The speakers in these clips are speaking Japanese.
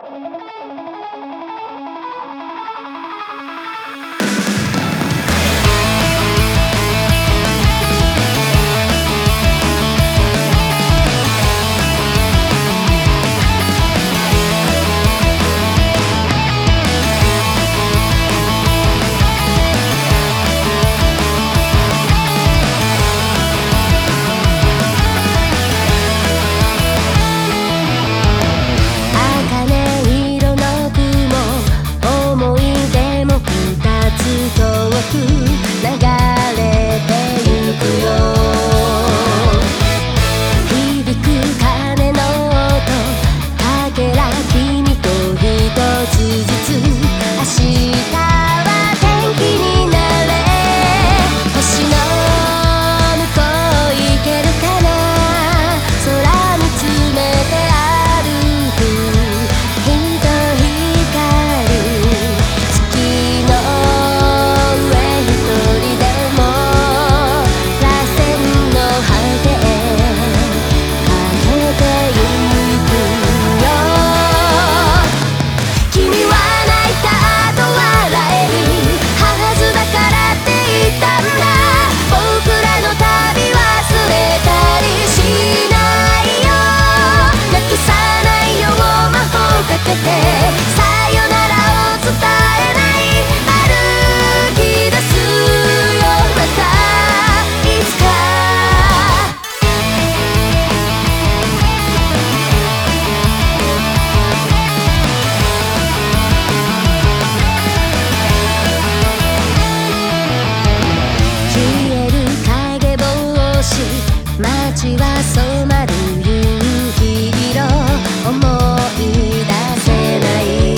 街は染まる夕日色思い出せない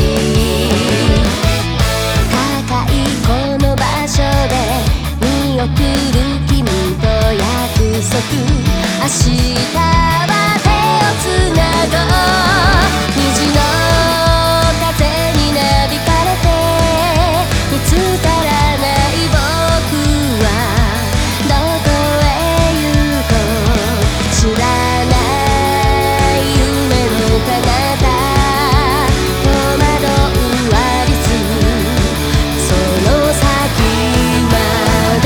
高いこの場所で見送る君と約束明日は手をつなごう虹の風になびかれて見つからない僕はどこへ行こう知らない夢の彼方戸惑うアリスその先まで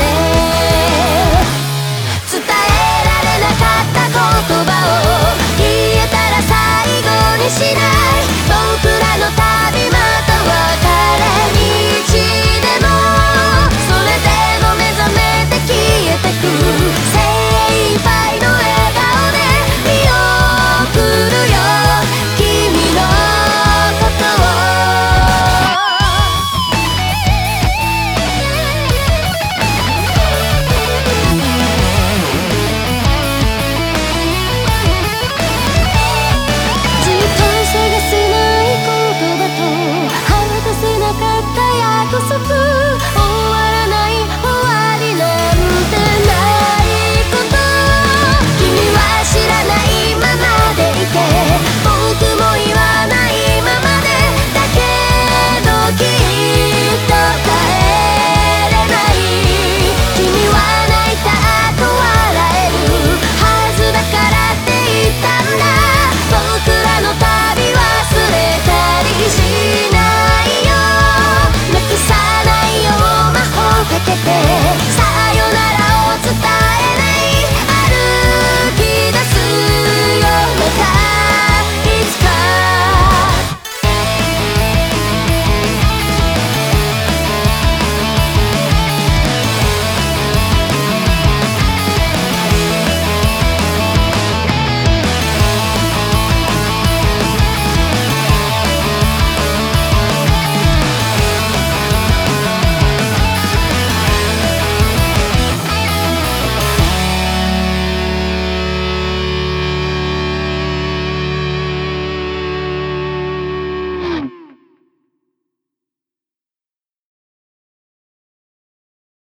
伝えられなかった言葉を言えたら最後にしない